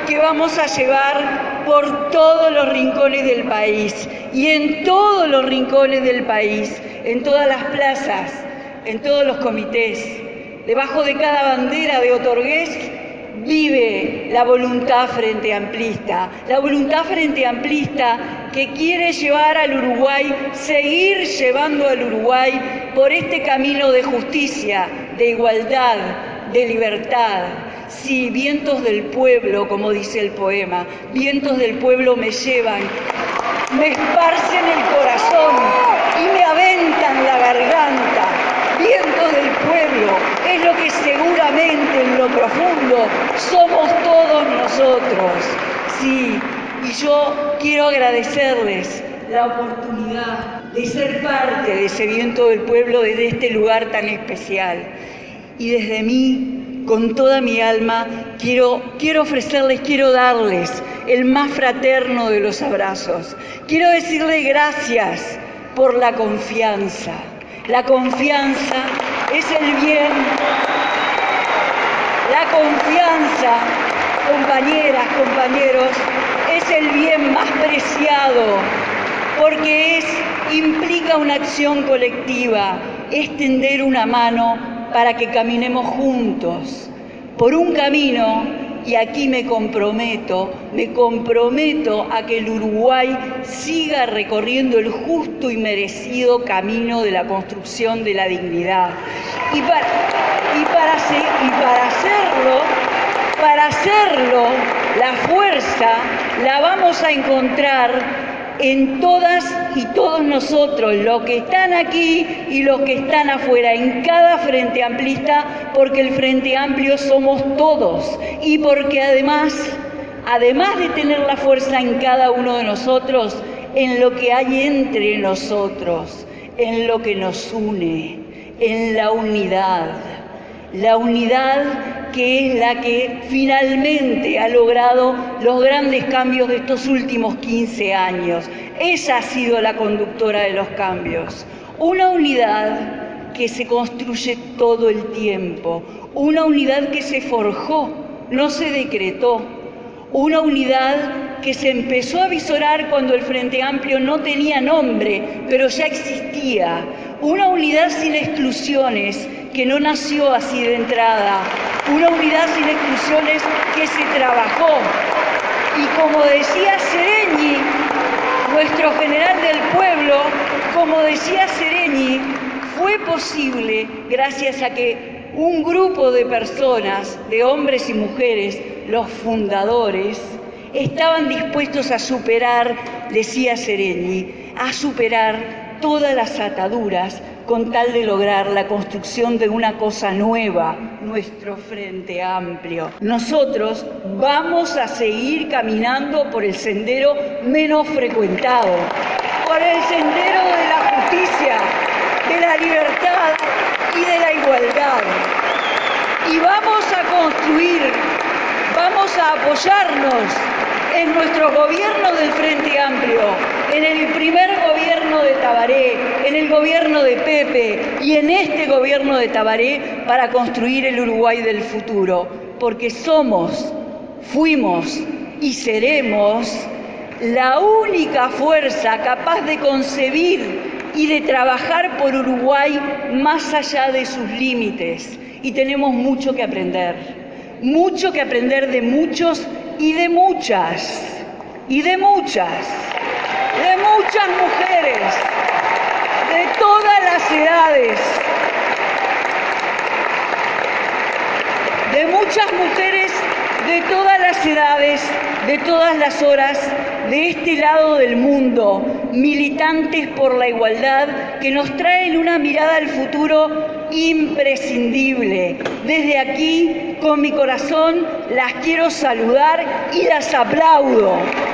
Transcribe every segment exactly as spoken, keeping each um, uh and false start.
que vamos a llevar por todos los rincones del país. Y en todos los rincones del país, en todas las plazas, en todos los comités, debajo de cada bandera de Otorgués, vive la voluntad frente amplista, la voluntad frente amplista que quiere llevar al Uruguay, seguir llevando al Uruguay por este camino de justicia, de igualdad, de libertad. Sí, vientos del pueblo, como dice el poema, vientos del pueblo me llevan, me esparcen el corazón y me aventan la garganta. Vientos del pueblo es lo que seguramente en lo profundo somos todos nosotros. Sí, y yo quiero agradecerles la oportunidad de ser parte de ese viento del pueblo desde este lugar tan especial. Y desde mí, con toda mi alma, quiero, quiero ofrecerles, quiero darles el más fraterno de los abrazos. Quiero decirles gracias por la confianza. La confianza es el bien, la confianza, compañeras, compañeros, es el bien más preciado, porque es, implica una acción colectiva, es tender una mano para que caminemos juntos por un camino. Y aquí me comprometo, me comprometo a que el Uruguay siga recorriendo el justo y merecido camino de la construcción de la dignidad. Y para, y para, y para hacerlo, para hacerlo, la fuerza la vamos a encontrar en todas y todos nosotros, los que están aquí y los que están afuera, en cada Frente Amplista, porque el Frente Amplio somos todos y porque además, además de tener la fuerza en cada uno de nosotros, en lo que hay entre nosotros, en lo que nos une, en la unidad. La unidad que es la que finalmente ha logrado los grandes cambios de estos últimos quince años. Esa ha sido la conductora de los cambios. Una unidad que se construye todo el tiempo, una unidad que se forjó, no se decretó, una unidad que se empezó a visorar cuando el Frente Amplio no tenía nombre, pero ya existía. Una unidad sin exclusiones, que no nació así de entrada. Una unidad sin exclusiones que se trabajó. Y como decía Sereñi, nuestro general del pueblo, como decía Sereñi, fue posible gracias a que un grupo de personas, de hombres y mujeres, los fundadores, estaban dispuestos a superar, decía Sereñi, a superar todas las ataduras con tal de lograr la construcción de una cosa nueva, nuestro Frente Amplio. Nosotros vamos a seguir caminando por el sendero menos frecuentado, por el sendero de la justicia, de la libertad y de la igualdad. Y vamos a construir, vamos a apoyarnos en nuestro gobierno del Frente Amplio, en el primer gobierno de Tabaré, en el gobierno de Pepe y en este gobierno de Tabaré para construir el Uruguay del futuro, porque somos, fuimos y seremos la única fuerza capaz de concebir y de trabajar por Uruguay más allá de sus límites. Y tenemos mucho que aprender, mucho que aprender de muchos y de muchas, y de muchas, de muchas mujeres, de todas las edades, de muchas mujeres de todas las edades, de todas las horas, de este lado del mundo, militantes por la igualdad que nos traen una mirada al futuro imprescindible. Desde aquí, con mi corazón, las quiero saludar y las aplaudo.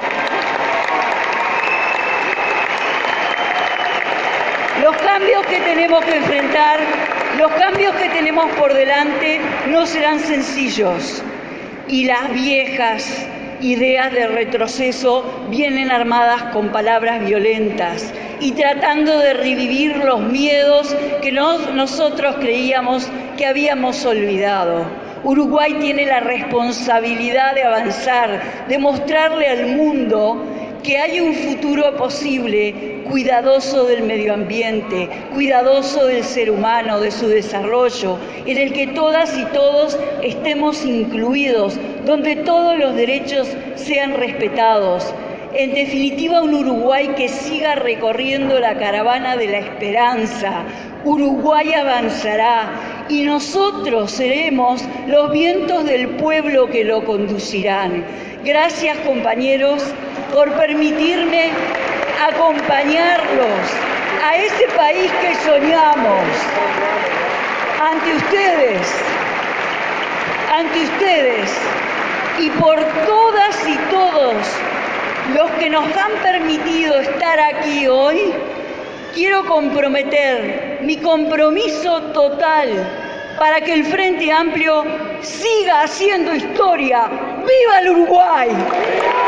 Los cambios que tenemos que enfrentar, los cambios que tenemos por delante no serán sencillos. Y las viejas ideas de retroceso vienen armadas con palabras violentas y tratando de revivir los miedos que nos, nosotros creíamos que habíamos olvidado. Uruguay tiene la responsabilidad de avanzar, de mostrarle al mundo que hay un futuro posible, cuidadoso del medio ambiente, cuidadoso del ser humano, de su desarrollo, en el que todas y todos estemos incluidos, donde todos los derechos sean respetados. En definitiva, un Uruguay que siga recorriendo la caravana de la esperanza. Uruguay avanzará y nosotros seremos los vientos del pueblo que lo conducirán. Gracias, compañeros, por permitirme acompañarlos a ese país que soñamos. Ante ustedes, ante ustedes y por todas y todos los que nos han permitido estar aquí hoy, quiero comprometer mi compromiso total para que el Frente Amplio siga haciendo historia. ¡Viva el Uruguay!